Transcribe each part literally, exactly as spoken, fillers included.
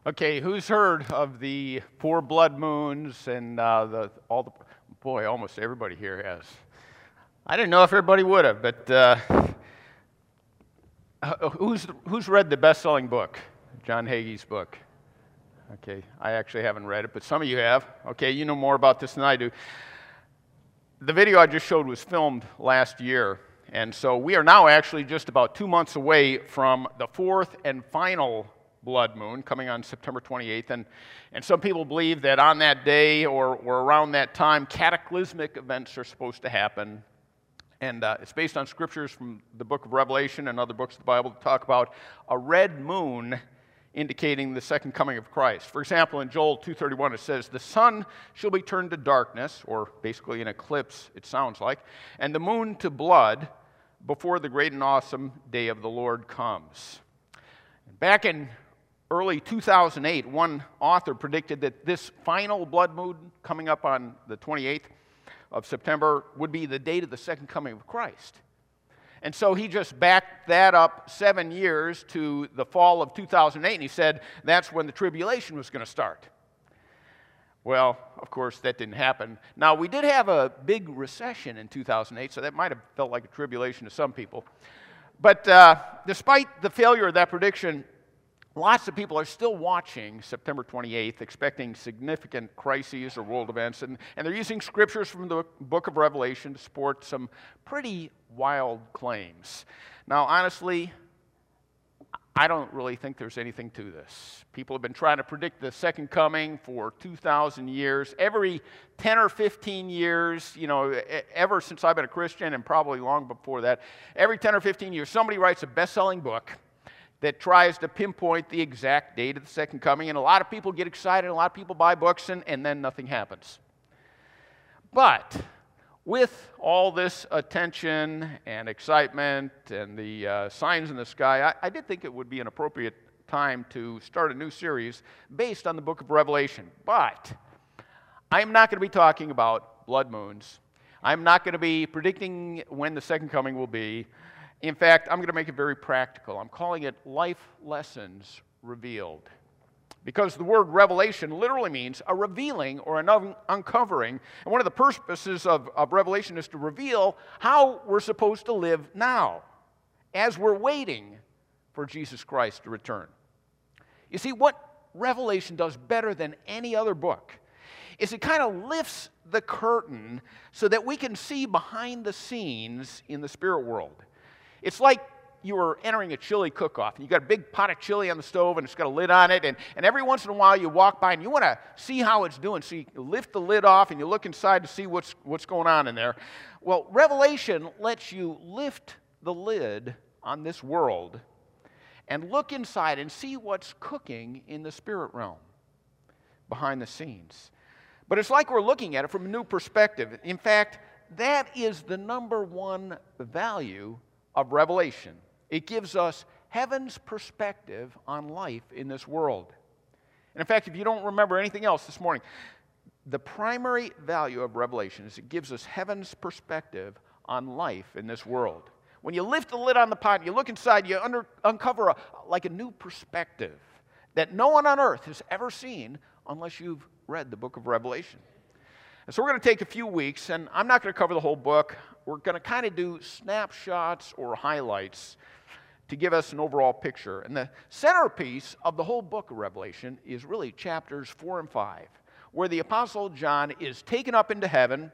Okay, who's heard of the four blood moons and uh, the all the boy? Almost everybody here has. I didn't know if everybody would have, but uh, who's who's read the best-selling book, John Hagee's book? Okay, I actually haven't read it, but some of you have. Okay, you know more about this than I do. The video I just showed was filmed last year, and so we are now actually just about two months away from the fourth and final blood moon coming on September twenty-eighth, and, and some people believe that on that day or, or around that time, cataclysmic events are supposed to happen. And uh, it's based on scriptures from the book of Revelation and other books of the Bible that talk about a red moon indicating the second coming of Christ. For example, in Joel two thirty-one, it says, "The sun shall be turned to darkness," or basically an eclipse, it sounds like, "and the moon to blood before the great and awesome day of the Lord comes." Back in early two thousand eight, one author predicted that this final blood moon coming up on the twenty-eighth of September would be the date of the second coming of Christ. And so he just backed that up seven years to the fall of two thousand eight, and he said that's when the tribulation was going to start. Well, of course, that didn't happen. Now, we did have a big recession in two thousand eight, so that might have felt like a tribulation to some people. But uh, despite the failure of that prediction, lots of people are still watching September twenty-eighth, expecting significant crises or world events, and, and they're using scriptures from the book of Revelation to support some pretty wild claims. Now, honestly, I don't really think there's anything to this. People have been trying to predict the second coming for two thousand years. Every ten or fifteen years, you know, ever since I've been a Christian, and probably long before that, every ten or fifteen years, somebody writes a best-selling book that tries to pinpoint the exact date of the second coming, and a lot of people get excited, a lot of people buy books, and, and then nothing happens. But with all this attention and excitement and the uh, signs in the sky, I, I did think it would be an appropriate time to start a new series based on the book of Revelation. But I'm not going to be talking about blood moons. I'm not going to be predicting when the second coming will be. In fact, I'm going to make it very practical. I'm calling it Life Lessons Revealed. Because the word revelation literally means a revealing or an un- uncovering. And one of the purposes of, of revelation is to reveal how we're supposed to live now as we're waiting for Jesus Christ to return. You see, what Revelation does better than any other book is it kind of lifts the curtain so that we can see behind the scenes in the spirit world. It's like you were entering a chili cook-off, and you got a big pot of chili on the stove, and it's got a lid on it, and, and every once in a while you walk by, and you want to see how it's doing, so you lift the lid off, and you look inside to see what's, what's going on in there. Well, Revelation lets you lift the lid on this world and look inside and see what's cooking in the spirit realm, behind the scenes. But it's like we're looking at it from a new perspective. In fact, that is the number one value of Revelation. It gives us heaven's perspective on life in this world. And in fact, if you don't remember anything else this morning, the primary value of Revelation is it gives us heaven's perspective on life in this world. When you lift the lid on the pot, you look inside, you under, uncover a, like a new perspective that no one on earth has ever seen unless you've read the book of Revelation. And so we're going to take a few weeks, and I'm not going to cover the whole book. We're going to kind of do snapshots or highlights to give us an overall picture. And the centerpiece of the whole book of Revelation is really chapters four and five, where the Apostle John is taken up into heaven,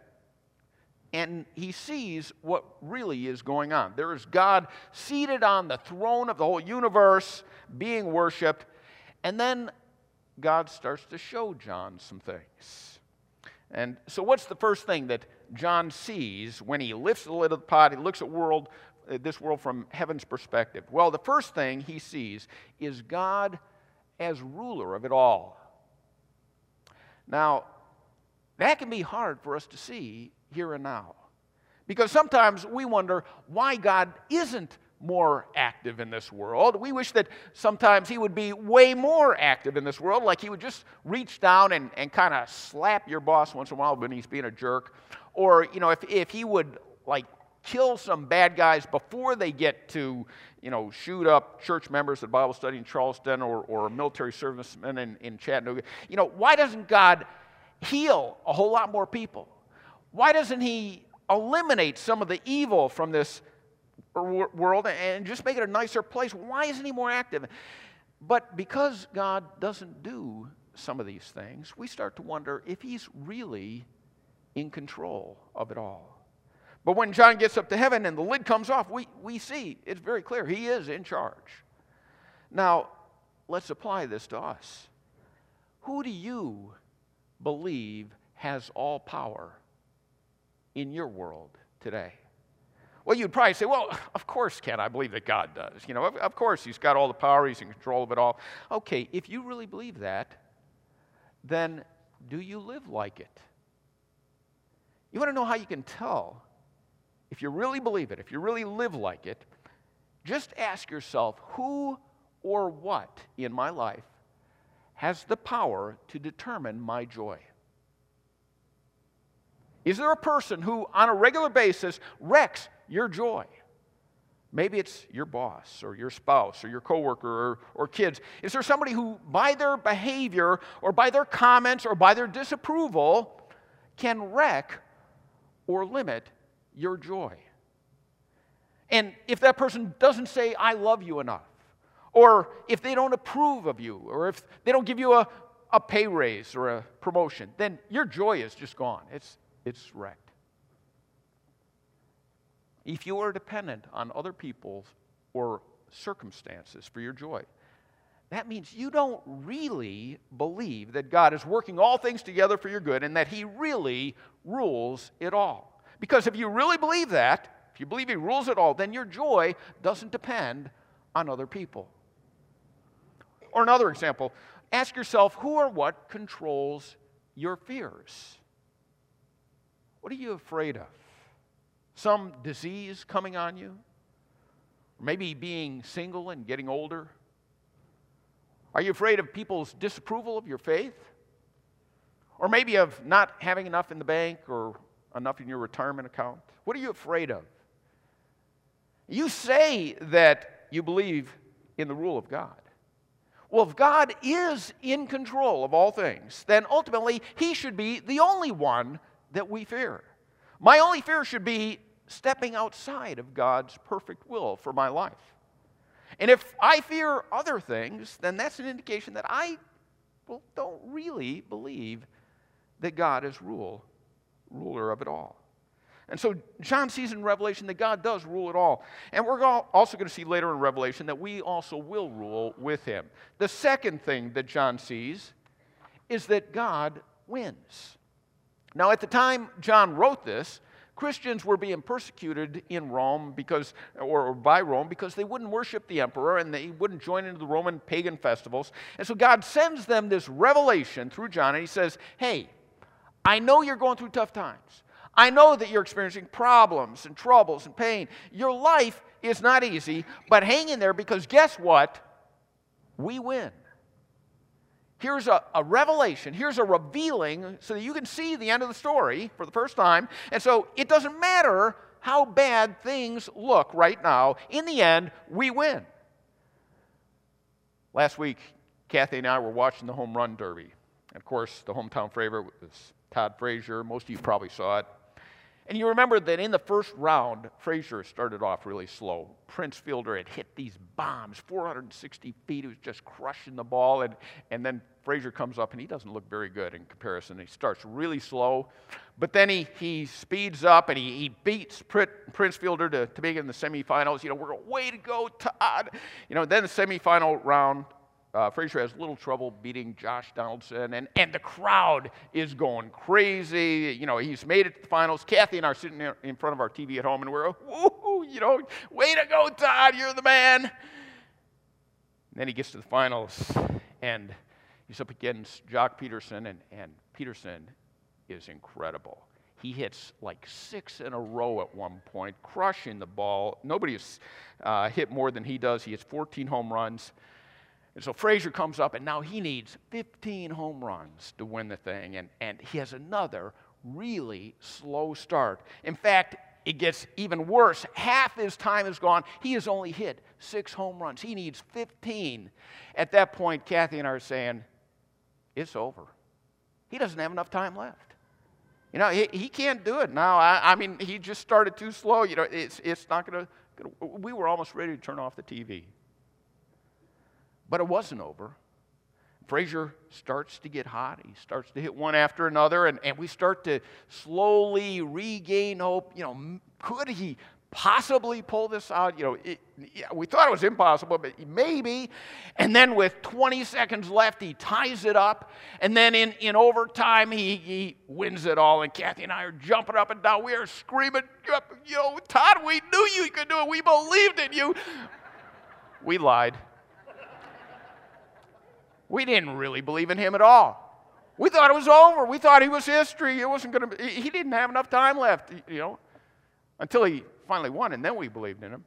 and he sees what really is going on. There is God seated on the throne of the whole universe, being worshipped, and then God starts to show John some things. And so what's the first thing that John sees when he lifts the lid of the pot, he looks at world, uh, this world from heaven's perspective? Well, the first thing he sees is God as ruler of it all. Now, that can be hard for us to see here and now, because sometimes we wonder why God isn't more active in this world. We wish that sometimes he would be way more active in this world, like he would just reach down and, and kind of slap your boss once in a while when he's being a jerk. Or, you know, if, if he would, like, kill some bad guys before they get to, you know, shoot up church members at Bible study in Charleston or, or military servicemen in, in Chattanooga. You know, why doesn't God heal a whole lot more people? Why doesn't he eliminate some of the evil from this world and just make it a nicer place? Why isn't he more active? But because God doesn't do some of these things, we start to wonder if he's really in control of it all. But when John gets up to heaven and the lid comes off, we, we see it's very clear he is in charge. Now, let's apply this to us. Who do you believe has all power in your world today? Well, you'd probably say, well, of course, Ken, I believe that God does. You know, of, of course, he's got all the power, he's in control of it all. Okay, if you really believe that, then do you live like it? You want to know how you can tell if you really believe it, if you really live like it? Just ask yourself, who or what in my life has the power to determine my joy? Is there a person who, on a regular basis, wrecks your joy? Maybe it's your boss or your spouse or your coworker or, or kids. Is there somebody who, by their behavior or by their comments or by their disapproval, can wreck or limit your joy? And if that person doesn't say, I love you enough, or if they don't approve of you, or if they don't give you a, a pay raise or a promotion, then your joy is just gone. It's, it's wrecked. If you are dependent on other people or circumstances for your joy, that means you don't really believe that God is working all things together for your good and that he really rules it all. Because if you really believe that, if you believe he rules it all, then your joy doesn't depend on other people. Or another example, ask yourself, who or what controls your fears? What are you afraid of? Some disease coming on you? Or maybe being single and getting older? Are you afraid of people's disapproval of your faith? Or maybe of not having enough in the bank or enough in your retirement account? What are you afraid of? You say that you believe in the rule of God. Well, if God is in control of all things, then ultimately he should be the only one that we fear. My only fear should be stepping outside of God's perfect will for my life. And if I fear other things, then that's an indication that I well, don't really believe that God is rule, ruler of it all. And so John sees in Revelation that God does rule it all. And we're also going to see later in Revelation that we also will rule with him. The second thing that John sees is that God wins. Now, at the time John wrote this, Christians were being persecuted in Rome because, or by Rome because they wouldn't worship the emperor and they wouldn't join into the Roman pagan festivals. And so God sends them this revelation through John, and he says, hey, I know you're going through tough times. I know that you're experiencing problems and troubles and pain. Your life is not easy, but hang in there because guess what? We win. Here's a, a revelation. Here's a revealing so that you can see the end of the story for the first time. And so it doesn't matter how bad things look right now. In the end, we win. Last week, Kathy and I were watching the Home Run Derby. And of course, the hometown favorite was Todd Frazier. Most of you probably saw it. And you remember that in the first round, Frazier started off really slow. Prince Fielder had hit these bombs, four hundred sixty feet. He was just crushing the ball. And, and then Frazier comes up, and he doesn't look very good in comparison. He starts really slow. But then he, he speeds up, and he, he beats Prince Fielder to, to make it in the semifinals. You know, we're going, way to go, Todd. You know, then the semifinal round, Uh, Frazier has little trouble beating Josh Donaldson, and, and the crowd is going crazy. You know, he's made it to the finals. Kathy and I are sitting in front of our T V at home, and we're, woo, you know, way to go, Todd, you're the man. And then he gets to the finals, and he's up against Jock Peterson, and, and Peterson is incredible. He hits like six in a row at one point, crushing the ball. Nobody has uh, hit more than he does. He hits fourteen home runs. And so Frazier comes up, and now he needs fifteen home runs to win the thing, and, and he has another really slow start. In fact, it gets even worse. Half his time is gone. He has only hit six home runs. He needs fifteen. At that point, Kathy and I are saying, it's over. He doesn't have enough time left. You know, he, he can't do it now. I, I mean, he just started too slow. You know, it's, it's not going to, we were almost ready to turn off the T V. But it wasn't over. Frazier starts to get hot. He starts to hit one after another, and, and we start to slowly regain hope. You know, could he possibly pull this out? You know, it, yeah, we thought it was impossible, but maybe. And then with twenty seconds left, he ties it up. And then in, in overtime, he, he wins it all. And Kathy and I are jumping up and down. We are screaming, you know, Todd, we knew you could do it. We believed in you. We lied. We didn't really believe in him at all. We thought it was over. We thought he was history. It wasn't going to. He didn't have enough time left, you know, until he finally won, and then we believed in him.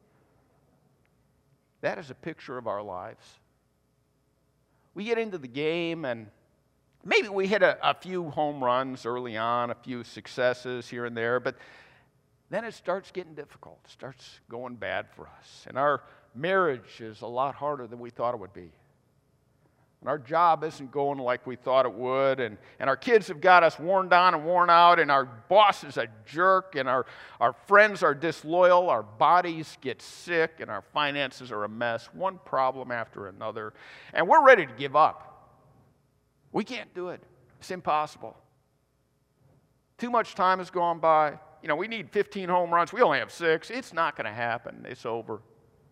That is a picture of our lives. We get into the game, and maybe we hit a, a few home runs early on, a few successes here and there, but then it starts getting difficult. It starts going bad for us, and our marriage is a lot harder than we thought it would be. And our job isn't going like we thought it would, and, and our kids have got us worn down and worn out, and our boss is a jerk, and our, our friends are disloyal, our bodies get sick, and our finances are a mess, one problem after another, and we're ready to give up. We can't do it. It's impossible. Too much time has gone by. You know, we need fifteen home runs. We only have six. It's not going to happen. It's over.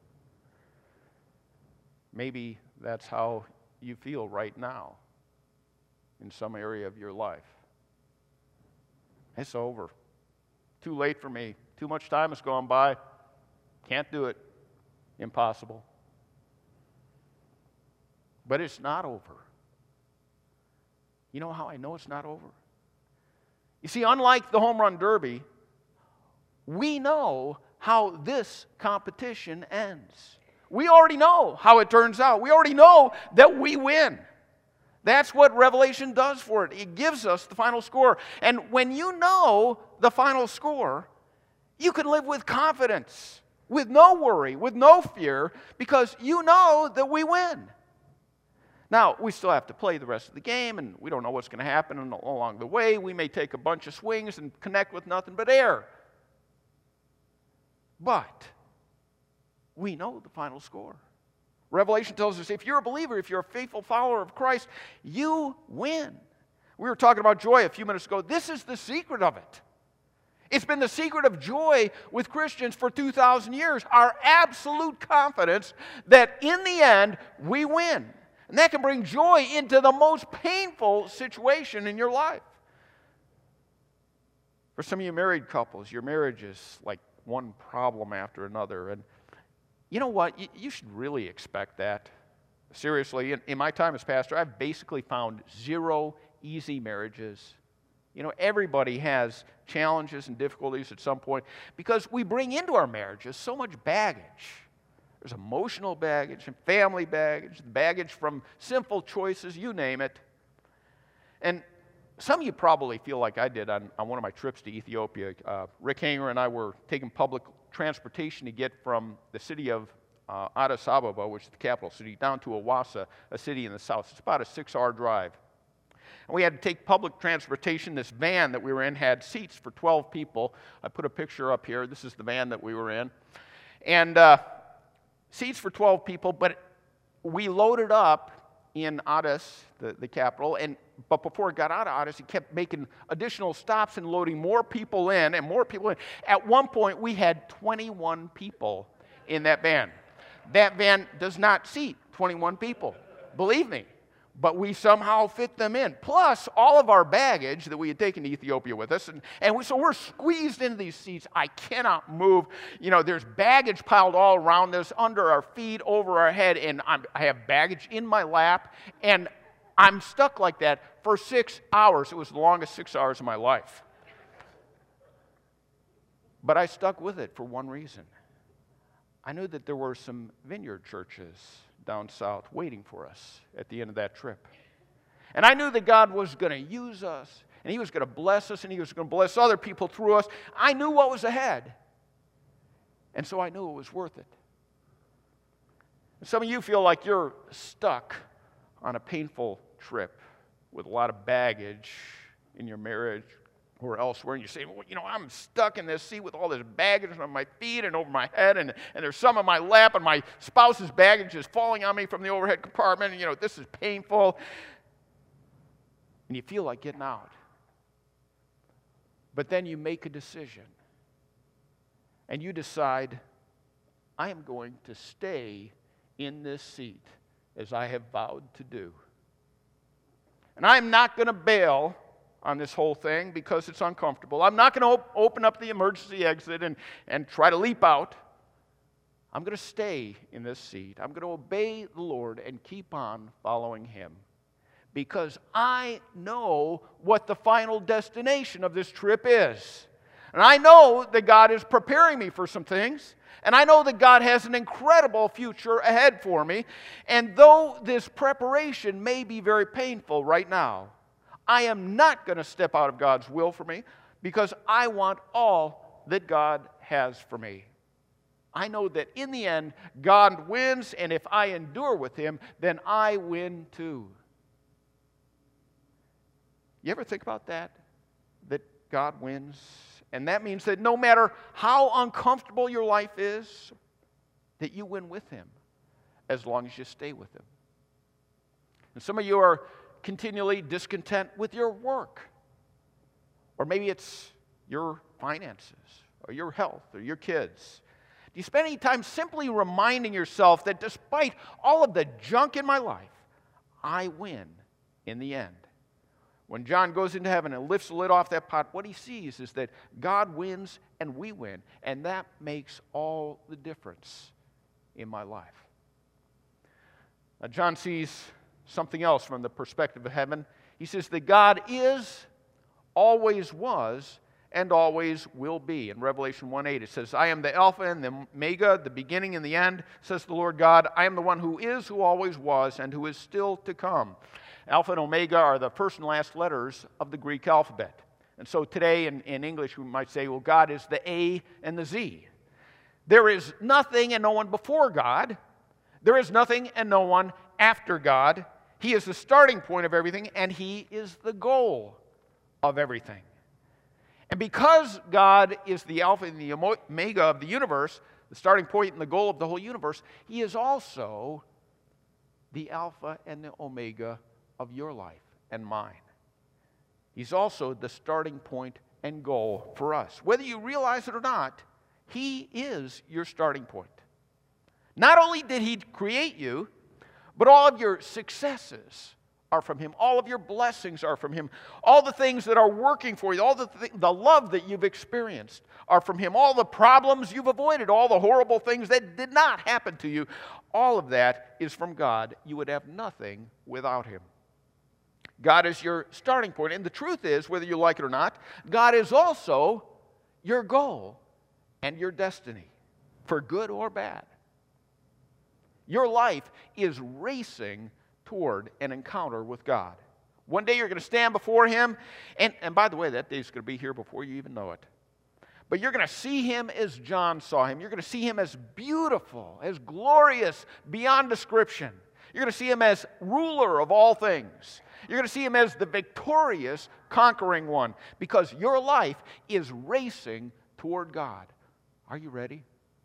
Maybe that's how you feel right now in some area of your life. It's over. Too late for me. Too much time has gone by. Can't do it. Impossible. But it's not over. You know how I know it's not over? You see, unlike the home run derby, we know how this competition ends. We already know how it turns out. We already know that we win. That's what Revelation does for it. It gives us the final score. And when you know the final score, you can live with confidence, with no worry, with no fear, because you know that we win. Now, we still have to play the rest of the game, and we don't know what's going to happen along the way. We may take a bunch of swings and connect with nothing but air. But we know the final score. Revelation tells us if you're a believer, if you're a faithful follower of Christ, you win. We were talking about joy a few minutes ago. This is the secret of it. It's been the secret of joy with Christians for two thousand years, our absolute confidence that in the end, we win. And that can bring joy into the most painful situation in your life. For some of you married couples, your marriage is like one problem after another, and you know what? You, you should really expect that. Seriously, in, in my time as pastor, I've basically found zero easy marriages. You know, everybody has challenges and difficulties at some point because we bring into our marriages so much baggage. There's emotional baggage and family baggage, baggage from sinful choices, you name it. And some of you probably feel like I did on, on one of my trips to Ethiopia. Uh, Rick Hanger and I were taking public transportation to get from the city of uh, Addis Ababa, which is the capital city, down to Awassa, a city in the south. It's about a six-hour drive. And we had to take public transportation. This van that we were in had seats for twelve people. I put a picture up here. This is the van that we were in. And uh, seats for twelve people, but we loaded up in Addis, the, the capital, and but before it got out of Addis, he kept making additional stops and loading more people in and more people in. At one point, we had twenty-one people in that van. That van does not seat twenty-one people, believe me. But we somehow fit them in. Plus, all of our baggage that we had taken to Ethiopia with us. And, and we, so we're squeezed into these seats. I cannot move. You know, there's baggage piled all around us, under our feet, over our head. And I'm, I have baggage in my lap. And I'm stuck like that for six hours. It was the longest six hours of my life. But I stuck with it for one reason. I knew that there were some vineyard churches down south waiting for us at the end of that trip. And I knew that God was going to use us. and He was going to bless us, and He was going to bless other people through us. I knew what was ahead, and so I knew it was worth it. And some of you feel like you're stuck on a painful trip with a lot of baggage in your marriage or elsewhere, and you say, well, you know, I'm stuck in this seat with all this baggage on my feet and over my head, and, and there's some on my lap, and my spouse's baggage is falling on me from the overhead compartment, and, you know, this is painful. And you feel like getting out. But then you make a decision, and you decide, I am going to stay in this seat as I have vowed to do. And I'm not going to bail on this whole thing because it's uncomfortable. I'm not going to op- open up the emergency exit and, and try to leap out. I'm going to stay in this seat. I'm going to obey the Lord and keep on following Him because I know what the final destination of this trip is. And I know that God is preparing me for some things. And I know that God has an incredible future ahead for me. And though this preparation may be very painful right now, I am not going to step out of God's will for me because I want all that God has for me. I know that in the end, God wins, and if I endure with Him, then I win too. You ever think about that? That God wins? And that means that no matter how uncomfortable your life is, that you win with Him as long as you stay with Him. And some of you are continually discontent with your work. Or maybe it's your finances, or your health, or your kids. Do you spend any time simply reminding yourself that despite all of the junk in my life, I win in the end? When John goes into heaven and lifts the lid off that pot, what he sees is that God wins and we win. And that makes all the difference in my life. Now, John sees something else from the perspective of heaven. He says that God is, always was, and always will be. In Revelation one eight, it says, I am the Alpha and the Omega, the beginning and the end, says the Lord God. I am the one who is, who always was, and who is still to come. Alpha and Omega are the first and last letters of the Greek alphabet. And so today in, in English we might say, well, God is the A and the Z. There is nothing and no one before God. There is nothing and no one after God. He is the starting point of everything, and He is the goal of everything. And because God is the Alpha and the Omega of the universe, the starting point and the goal of the whole universe, He is also the Alpha and the Omega of your life and mine. He's also the starting point and goal for us. Whether you realize it or not, He is your starting point. Not only did He create you, but all of your successes are from Him. All of your blessings are from Him. All the things that are working for you, all the, th- the love that you've experienced are from Him. All the problems you've avoided, all the horrible things that did not happen to you, all of that is from God. You would have nothing without Him. God is your starting point. And the truth is, whether you like it or not, God is also your goal and your destiny, for good or bad. Your life is racing toward an encounter with God. One day you're going to stand before Him, and, and by the way, that day's going to be here before you even know it. But you're going to see Him as John saw Him. You're going to see Him as beautiful, as glorious, beyond description. You're going to see Him as ruler of all things. You're going to see Him as the victorious, conquering one, because your life is racing toward God. Are you ready?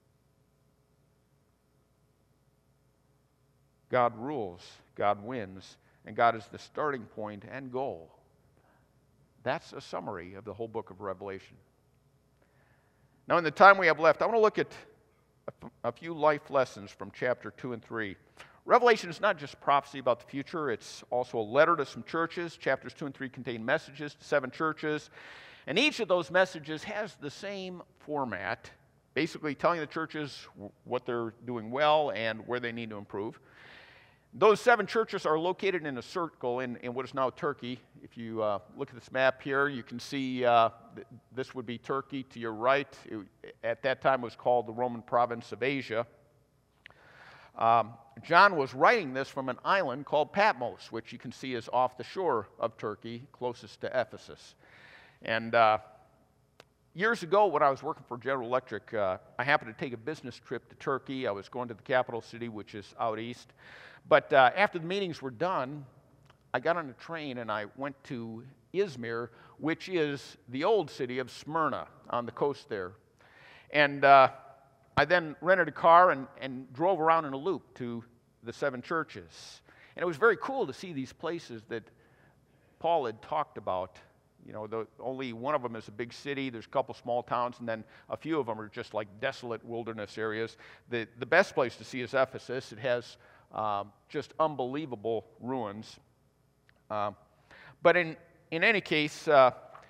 God rules, God wins, and God is the starting point and goal. That's a summary of the whole book of Revelation. Now, in the time we have left, I want to look at a few life lessons from chapter two and three. Revelation is not just prophecy about the future, it's also a letter to some churches. Chapters two and three contain messages to seven churches, and each of those messages has the same format, basically telling the churches what they're doing well and where they need to improve. Those seven churches are located in a circle in, in what is now Turkey. If you uh, look at this map here, you can see uh, th- this would be Turkey to your right. It, at that time, it was called the Roman province of Asia. Um, John was writing this from an island called Patmos, which you can see is off the shore of Turkey, closest to Ephesus. And uh, years ago, when I was working for General Electric, uh, I happened to take a business trip to Turkey. I was going to the capital city, which is out east. But uh, after the meetings were done, I got on a train and I went to Izmir, which is the old city of Smyrna on the coast there. And uh, I then rented a car and, and drove around in a loop to the seven churches. And it was very cool to see these places that Paul had talked about. You know, the, only one of them is a big city. There's a couple small towns, and then a few of them are just like desolate wilderness areas. The, the best place to see is Ephesus. It has um, just unbelievable ruins. Uh, but in, in any case, uh,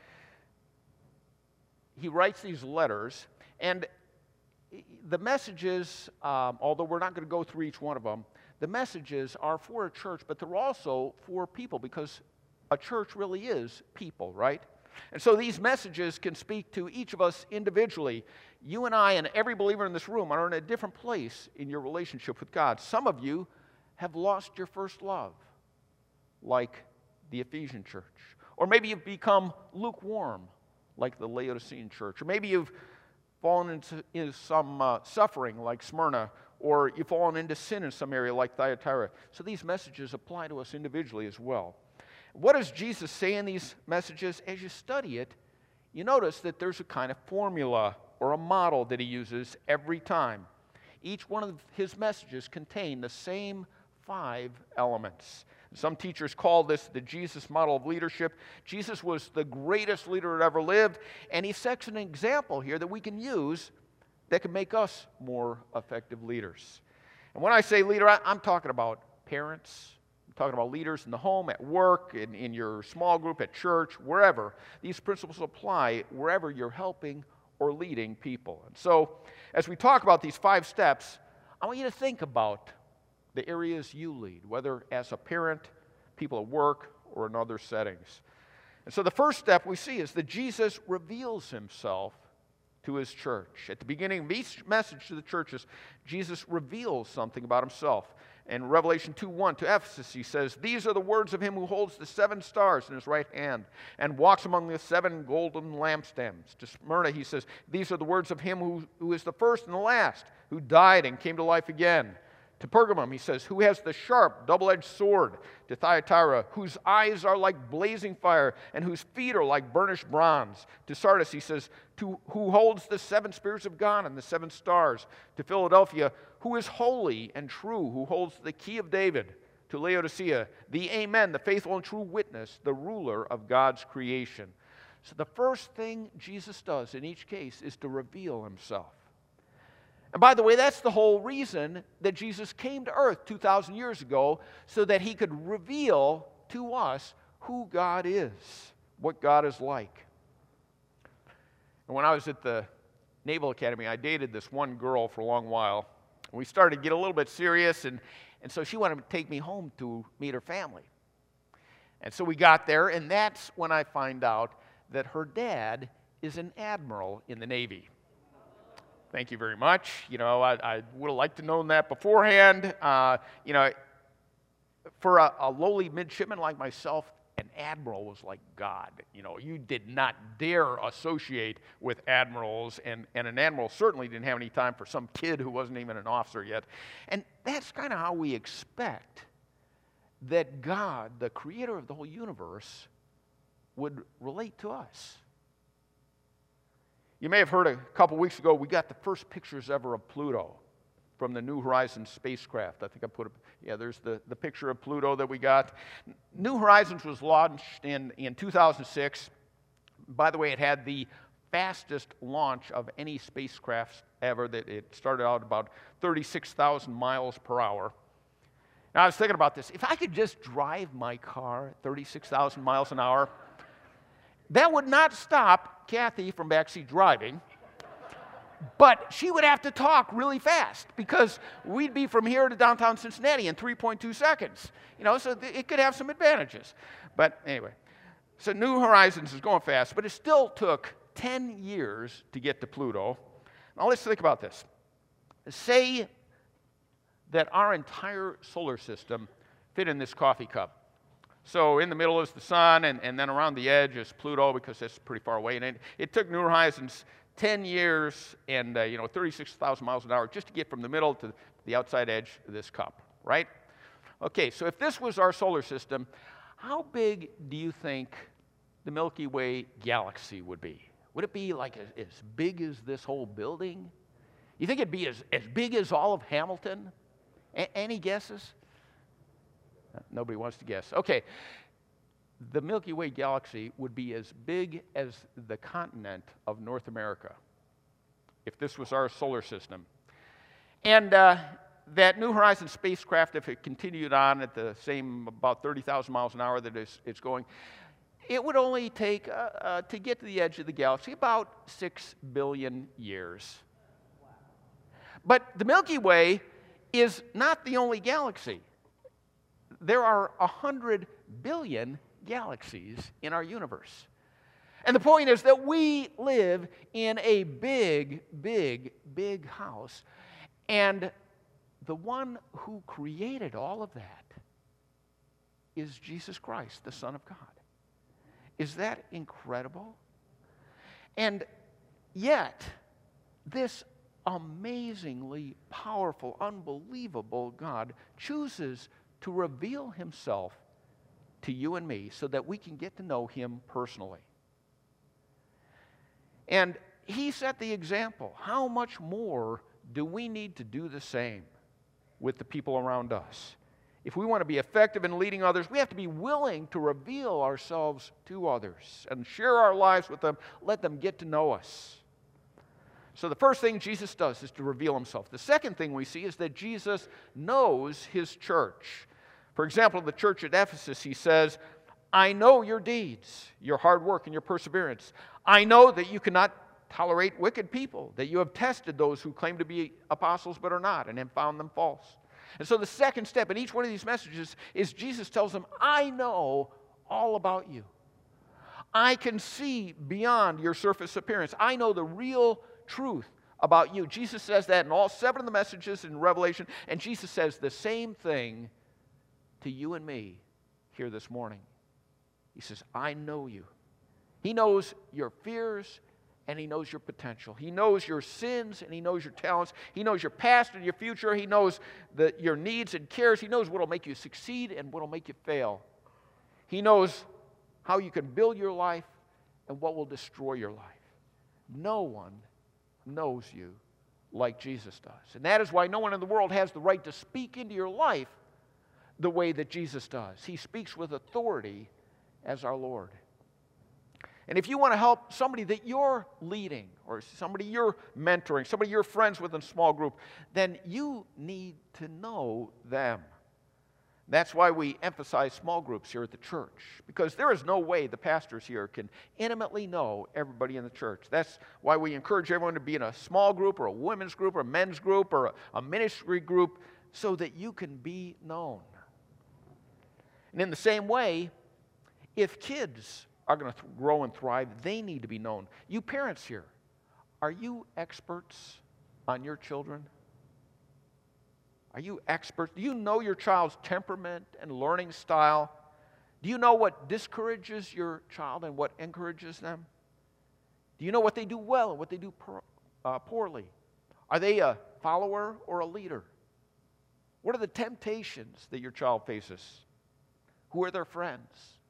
he writes these letters, and the messages, um, although we're not going to go through each one of them, the messages are for a church, but they're also for people, because a church really is people, right? And so these messages can speak to each of us individually. You and I and every believer in this room are in a different place in your relationship with God. Some of you have lost your first love, like the Ephesian church. Or maybe you've become lukewarm, like the Laodicean church. Or maybe you've fallen into, into some uh, suffering, like Smyrna. Or you've fallen into sin in some area, like Thyatira. So these messages apply to us individually as well. What does Jesus say in these messages? As you study it, you notice that there's a kind of formula or a model that he uses every time. Each one of his messages contain the same five elements. Some teachers call this the Jesus model of leadership. Jesus was the greatest leader that ever lived, and he sets an example here that we can use that can make us more effective leaders. And when I say leader, I, I'm talking about parents, I'm talking about leaders in the home, at work, in, in your small group, at church, wherever. These principles apply wherever you're helping or leading people. And so, as we talk about these five steps, I want you to think about the areas you lead, whether as a parent, people at work, or in other settings. And so the first step we see is that Jesus reveals himself to his church. At the beginning of each message to the churches, Jesus reveals something about himself. In Revelation two one to Ephesus, he says, "These are the words of him who holds the seven stars in his right hand and walks among the seven golden lampstands." To Smyrna, he says, "These are the words of him who, who is the first and the last, who died and came to life again." To Pergamum, he says, "Who has the sharp, double-edged sword." To Thyatira, "Whose eyes are like blazing fire and whose feet are like burnished bronze." To Sardis, he says, to, "Who holds the seven spirits of God and the seven stars." To Philadelphia, "Who is holy and true, who holds the key of David." To Laodicea, "The Amen, the faithful and true witness, the ruler of God's creation." So the first thing Jesus does in each case is to reveal himself. And by the way, that's the whole reason that Jesus came to earth two thousand years ago, so that he could reveal to us who God is, what God is like. And when I was at the Naval Academy, I dated this one girl for a long while. We started to get a little bit serious, and, and so she wanted to take me home to meet her family. And so we got there, and that's when I find out that her dad is an admiral in the Navy. Thank you very much. You know, I, I would have liked to know that beforehand. Uh, you know, for a, a lowly midshipman like myself, an admiral was like God. You know, you did not dare associate with admirals, and, and an admiral certainly didn't have any time for some kid who wasn't even an officer yet. And that's kind of how we expect that God, the creator of the whole universe, would relate to us. You may have heard a couple weeks ago, we got the first pictures ever of Pluto from the New Horizons spacecraft. I think I put, a, yeah, there's the, the picture of Pluto that we got. New Horizons was launched in, in two thousand six. By the way, it had the fastest launch of any spacecraft ever. That it started out about thirty-six thousand miles per hour. Now, I was thinking about this. If I could just drive my car at thirty-six thousand miles an hour, that would not stop Kathy from backseat driving, but she would have to talk really fast, because we'd be from here to downtown Cincinnati in three point two seconds. You know, so it could have some advantages. But anyway, so New Horizons is going fast, but it still took ten years to get to Pluto. Now let's think about this. Say that our entire solar system fit in this coffee cup. So in the middle is the sun, and, and then around the edge is Pluto, because that's pretty far away. And it, it took New Horizons ten years and uh, you know thirty-six thousand miles an hour just to get from the middle to the outside edge of this cup, right? Okay, so if this was our solar system, how big do you think the Milky Way galaxy would be? Would it be like as, as big as this whole building? You think it'd be as, as big as all of Hamilton? A- any guesses? Nobody wants to guess. Okay, the Milky Way galaxy would be as big as the continent of North America if this was our solar system. And uh, that New Horizons spacecraft, if it continued on at the same about thirty thousand miles an hour that it's, it's going, it would only take, uh, uh, to get to the edge of the galaxy, about six billion years. But the Milky Way is not the only galaxy. There are one hundred billion galaxies in our universe. And the point is that we live in a big, big, big house. And the one who created all of that is Jesus Christ, the Son of God. Is that incredible? And yet, this amazingly powerful, unbelievable God chooses to reveal himself to you and me so that we can get to know him personally. And he set the example. How much more do we need to do the same with the people around us? If we want to be effective in leading others, we have to be willing to reveal ourselves to others and share our lives with them, let them get to know us. So the first thing Jesus does is to reveal himself. The second thing we see is that Jesus knows his church. For example, the church at Ephesus, he says, I know your deeds, your hard work and your perseverance. I know that you cannot tolerate wicked people, that you have tested those who claim to be apostles but are not and have found them false. And so the second step in each one of these messages is Jesus tells them, I know all about you. I can see beyond your surface appearance. I know the real truth about you. Jesus says that in all seven of the messages in Revelation, and Jesus says the same thing to you and me here this morning. He says, I know you. He knows your fears and he knows your potential. He knows your sins and he knows your talents. He knows your past and your future. He knows the, your needs and cares. He knows what will make you succeed and what will make you fail. He knows how you can build your life and what will destroy your life. No one knows you like Jesus does. And that is why no one in the world has the right to speak into your life the way that Jesus does. He speaks with authority as our Lord. And if you want to help somebody that you're leading or somebody you're mentoring, somebody you're friends with in a small group, then you need to know them. That's why we emphasize small groups here at the church, because there is no way the pastors here can intimately know everybody in the church. That's why we encourage everyone to be in a small group or a women's group or a men's group or a, a ministry group so that you can be known. And in the same way, if kids are going to th- grow and thrive, they need to be known. You parents here, are you experts on your children? Are you experts? Do you know your child's temperament and learning style? Do you know what discourages your child and what encourages them? Do you know what they do well and what they do per, uh, poorly? Are they a follower or a leader? What are the temptations that your child faces? Who are their friends?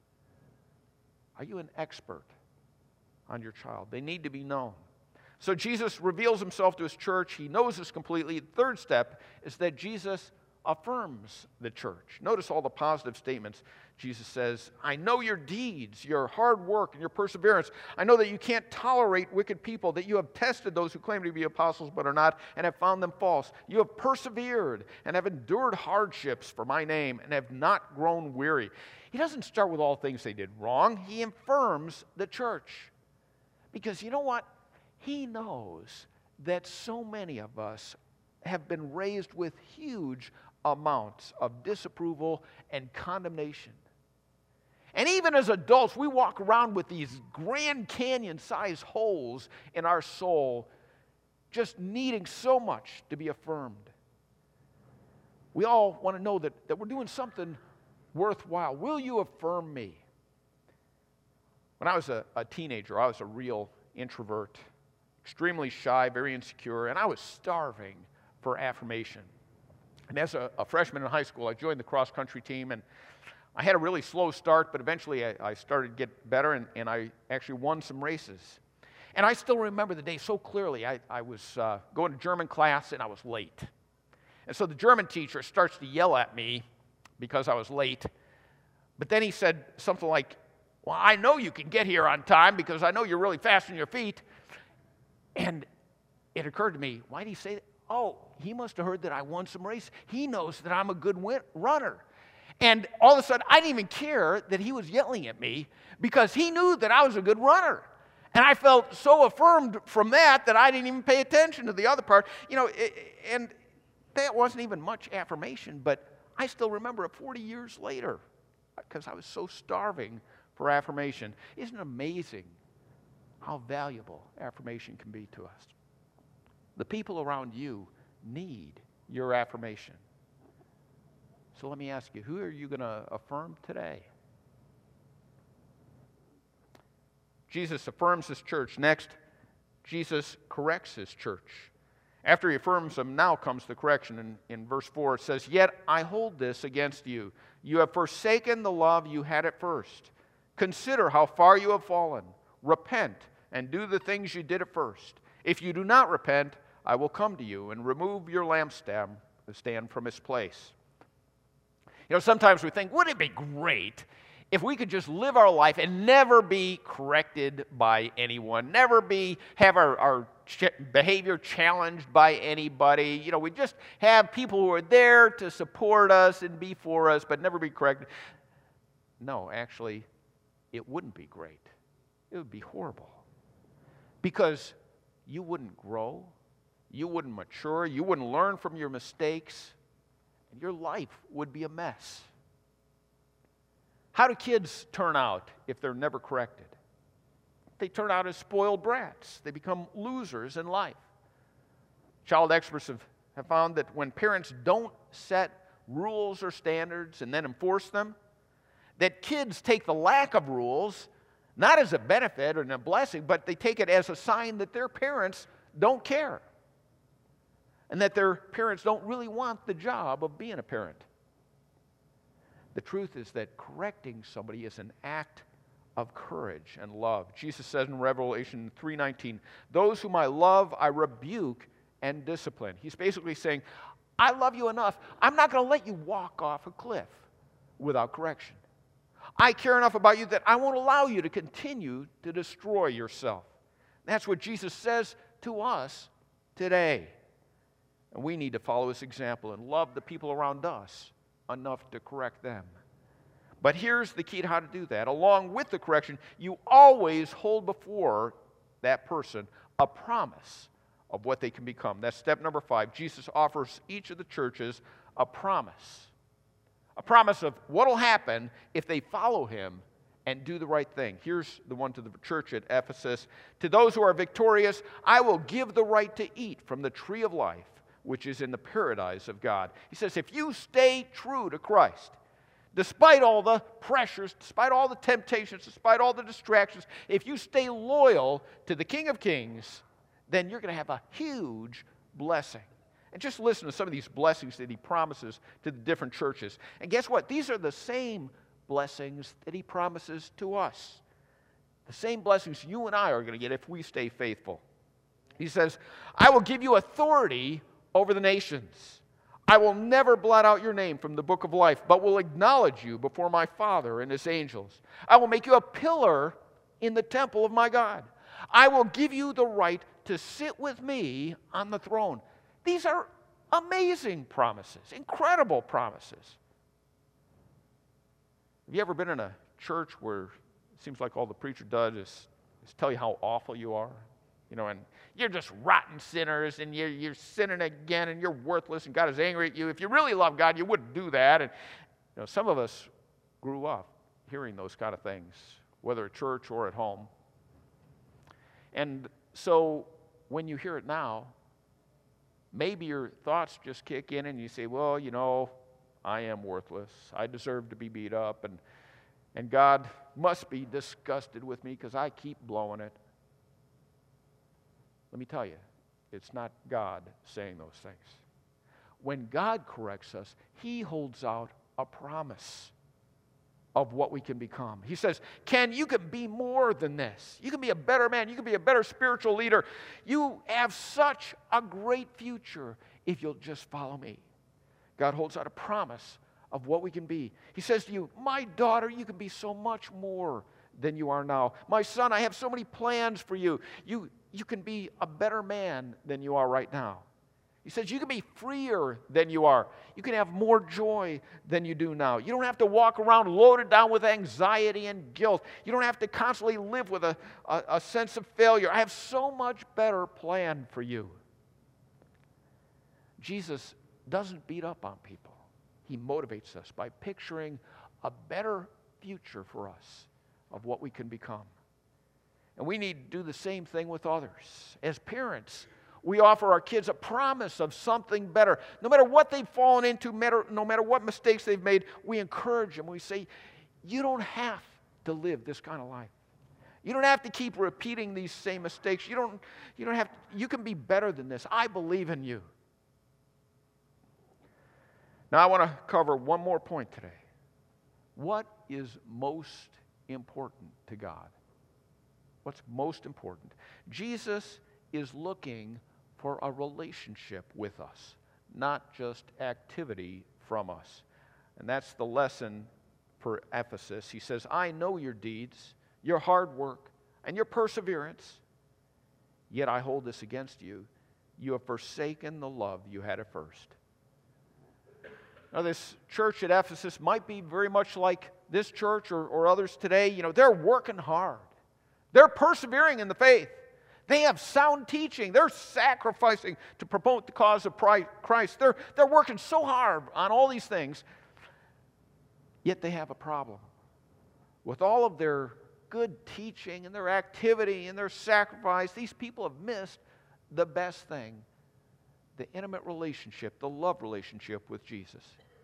Are you an expert on your child? They need to be known. So Jesus reveals himself to his church. He knows us completely. The third step is that Jesus affirms the church. Notice all the positive statements. Jesus says, I know your deeds, your hard work, and your perseverance. I know that you can't tolerate wicked people, that you have tested those who claim to be apostles but are not, and have found them false. You have persevered and have endured hardships for my name and have not grown weary. He doesn't start with all things they did wrong. He affirms the church. Because you know what? He knows that so many of us have been raised with huge amounts of disapproval and condemnation. And even as adults, we walk around with these Grand Canyon-sized holes in our soul, just needing so much to be affirmed. We all want to know that, that we're doing something worthwhile. Will you affirm me? When I was a, a teenager, I was a real introvert, extremely shy, very insecure, and I was starving for affirmation. And as a, a freshman in high school, I joined the cross-country team, and I had a really slow start, but eventually I, I started to get better, and, and I actually won some races. And I still remember the day so clearly. I, I was uh, going to German class, and I was late. And so the German teacher starts to yell at me because I was late. But then he said something like, well, I know you can get here on time because I know you're really fast on your feet. And it occurred to me, why did he say that? Oh, he must have heard that I won some race. He knows that I'm a good win- runner. And all of a sudden, I didn't even care that he was yelling at me because he knew that I was a good runner. And I felt so affirmed from that that I didn't even pay attention to the other part. You know, and that wasn't even much affirmation, but I still remember it forty years later because I was so starving for affirmation. Isn't it amazing how valuable affirmation can be to us? The people around you need your affirmation. So let me ask you, who are you going to affirm today? Jesus affirms his church. Next, Jesus corrects his church. After he affirms them, now comes the correction. In, in verse four, it says, "Yet I hold this against you. You have forsaken the love you had at first. Consider how far you have fallen. Repent and do the things you did at first. If you do not repent, I will come to you and remove your lampstand stand from its place." You know, sometimes we think, wouldn't it be great if we could just live our life and never be corrected by anyone, never be have our, our ch- behavior challenged by anybody. You know, we just have people who are there to support us and be for us, but never be corrected. No, actually, it wouldn't be great. It would be horrible. Because you wouldn't grow, you wouldn't mature, you wouldn't learn from your mistakes, and your life would be a mess. How do kids turn out if they're never corrected? They turn out as spoiled brats. They become losers in life. Child experts have, have found that when parents don't set rules or standards and then enforce them, that kids take the lack of rules not as a benefit or a blessing, but they take it as a sign that their parents don't care and that their parents don't really want the job of being a parent. The truth is that correcting somebody is an act of courage and love. Jesus says in Revelation three nineteen, "Those whom I love, I rebuke and discipline." He's basically saying, I love you enough. I'm not going to let you walk off a cliff without correction. I care enough about you that I won't allow you to continue to destroy yourself. That's what Jesus says to us today. And we need to follow his example and love the people around us enough to correct them. But here's the key to how to do that. Along with the correction, you always hold before that person a promise of what they can become. That's step number five. Jesus offers each of the churches a promise. A promise of what will happen if they follow him and do the right thing. Here's the one to the church at Ephesus. "To those who are victorious, I will give the right to eat from the tree of life, which is in the paradise of God." He says, if you stay true to Christ, despite all the pressures, despite all the temptations, despite all the distractions, if you stay loyal to the King of Kings, then you're going to have a huge blessing. And just listen to some of these blessings that he promises to the different churches. And guess what? These are the same blessings that he promises to us. The same blessings you and I are going to get if we stay faithful. He says, "I will give you authority over the nations. I will never blot out your name from the book of life, but will acknowledge you before my Father and his angels. I will make you a pillar in the temple of my God. I will give you the right to sit with me on the throne." These are amazing promises, incredible promises. Have you ever been in a church where it seems like all the preacher does is, is tell you how awful you are? You know, and you're just rotten sinners, and you're, you're sinning again, and you're worthless, and God is angry at you. If you really love God, you wouldn't do that. And you know, some of us grew up hearing those kind of things, whether at church or at home. And so when you hear it now, maybe your thoughts just kick in and you say, well, you know, I am worthless. I deserve to be beat up, and, and God must be disgusted with me because I keep blowing it. Let me tell you, it's not God saying those things. When God corrects us, He holds out a promise of what we can become. He says, Ken, you can be more than this. You can be a better man. You can be a better spiritual leader. You have such a great future if you'll just follow me. God holds out a promise of what we can be. He says to you, my daughter, you can be so much more than you are now. My son, I have so many plans for you. You, you can be a better man than you are right now. He says you can be freer than you are. You can have more joy than you do now. You don't have to walk around loaded down with anxiety and guilt. You don't have to constantly live with a, a, a sense of failure. I have so much better plan for you. Jesus doesn't beat up on people. He motivates us by picturing a better future for us of what we can become. And we need to do the same thing with others. As parents, we offer our kids a promise of something better. No matter what they've fallen into, no matter what mistakes they've made, we encourage them. We say, you don't have to live this kind of life. You don't have to keep repeating these same mistakes. You don't, you don't have to, you can be better than this. I believe in you. Now I want to cover one more point today. What is most important to God? What's most important? Jesus is looking for a relationship with us, not just activity from us. And that's the lesson for Ephesus. He says, I know your deeds, your hard work, and your perseverance, yet I hold this against you. You have forsaken the love you had at first. Now, this church at Ephesus might be very much like this church or, or others today. You know, they're working hard. They're persevering in the faith. They have sound teaching. They're sacrificing to promote the cause of Christ. They're, they're working so hard on all these things, yet they have a problem. With all of their good teaching and their activity and their sacrifice, these people have missed the best thing, the intimate relationship, the love relationship with Jesus.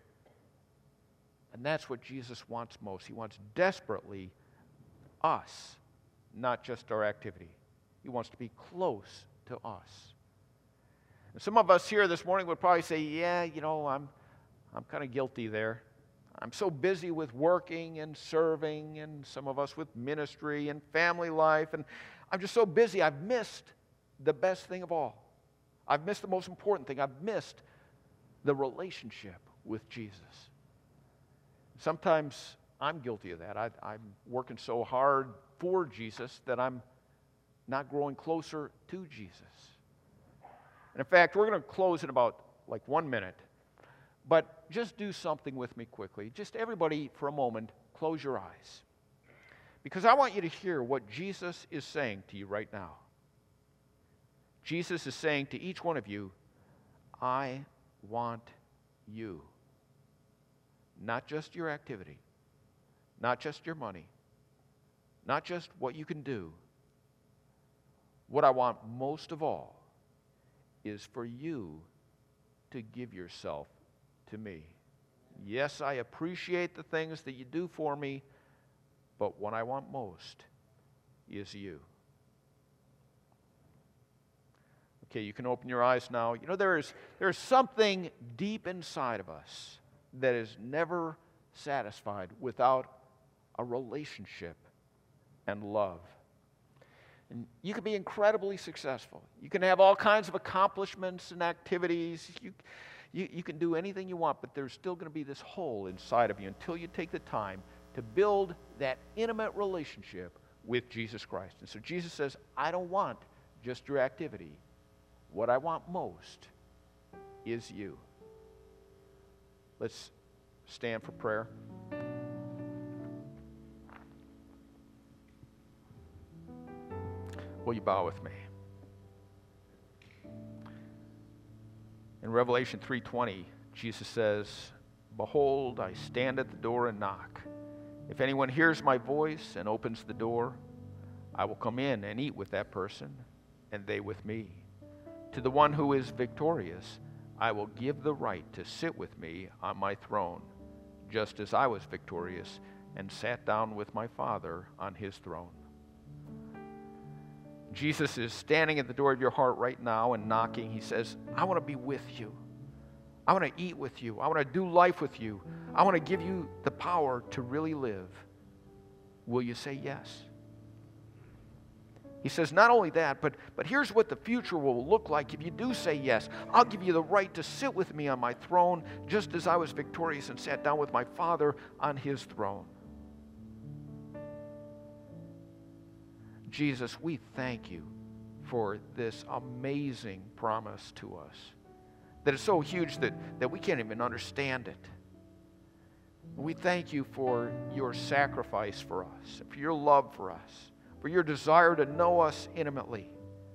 And that's what Jesus wants most. He wants desperately us, not just our activity. He wants to be close to us. And some of us here this morning would probably say, yeah, you know, I'm, I'm kind of guilty there. I'm so busy with working and serving, and some of us with ministry and family life, and I'm just so busy, I've missed the best thing of all. I've missed the most important thing. I've missed the relationship with Jesus. Sometimes I'm guilty of that. I, I'm working so hard for Jesus that I'm not growing closer to Jesus. And in fact, we're going to close in about like one minute. But just do something with me quickly. Just everybody, for a moment, close your eyes. Because I want you to hear what Jesus is saying to you right now. Jesus is saying to each one of you, I want you. Not just your activity, not just your money, not just what you can do. What I want most of all is for you to give yourself to me. Yes, I appreciate the things that you do for me, but what I want most is you. Okay, you can open your eyes now. You know, there is there's something deep inside of us that is never satisfied without a relationship and love. And you can be incredibly successful. You can have all kinds of accomplishments and activities. You, you, you can do anything you want, but there's still going to be this hole inside of you until you take the time to build that intimate relationship with Jesus Christ. And so Jesus says, I don't want just your activity. What I want most is you. Let's stand for prayer. Will you bow with me? In Revelation three twenty, Jesus says, Behold, I stand at the door and knock. If anyone hears my voice and opens the door, I will come in and eat with that person, and they with me. To the one who is victorious, I will give the right to sit with me on my throne, just as I was victorious and sat down with my Father on his throne. Jesus is standing at the door of your heart right now and knocking. He says, I want to be with you. I want to eat with you. I want to do life with you. I want to give you the power to really live. Will you say yes? He says, not only that, but, but here's what the future will look like if you do say yes. I'll give you the right to sit with me on my throne, just as I was victorious and sat down with my Father on his throne. Jesus, we thank you for this amazing promise to us that is so huge that, that we can't even understand it. We thank you for your sacrifice for us, for your love for us, for your desire to know us intimately.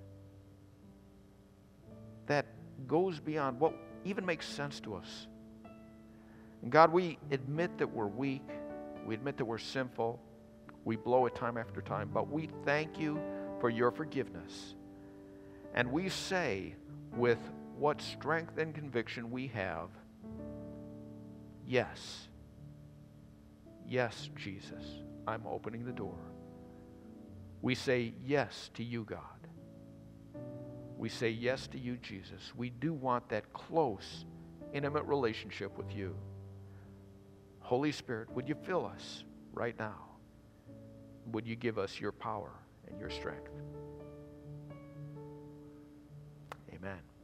That goes beyond what even makes sense to us. And God, we admit that we're weak. We admit that we're sinful. We blow it time after time. But we thank you for your forgiveness. And we say with what strength and conviction we have, yes. Yes, Jesus, I'm opening the door. We say yes to you, God. We say yes to you, Jesus. We do want that close, intimate relationship with you. Holy Spirit, would you fill us right now? Would you give us your power and your strength? Amen.